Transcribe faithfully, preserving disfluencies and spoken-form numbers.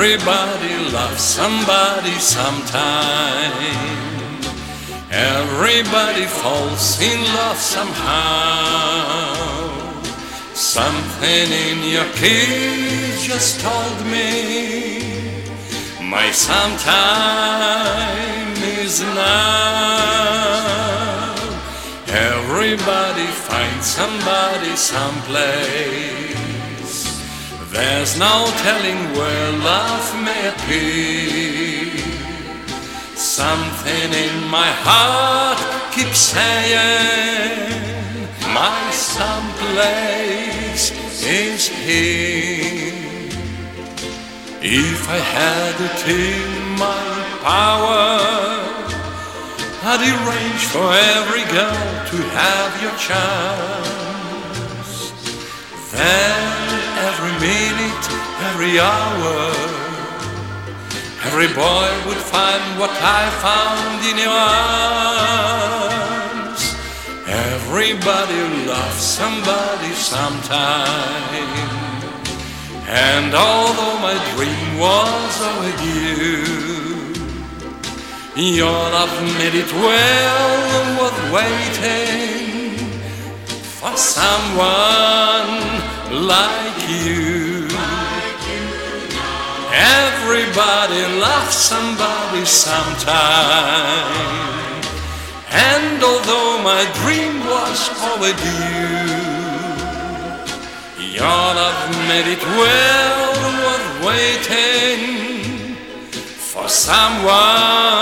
Everybody loves somebody sometime. Everybody falls in love somehow. Something in your kiss just told me my sometime is now. Everybody finds somebody someplace. There's no telling where love may appear. Something in my heart keeps saying my someplace is here. If I had it in my power, I'd arrange for every girl to have your chance. Then every minute, every hour, every boy would find what I found in your arms. Everybody loves somebody sometime. And although my dream was with you, your love made it well worth waiting for someone like you. Everybody loves somebody sometime. And although my dream was overdue, your love made it well worth waiting for someone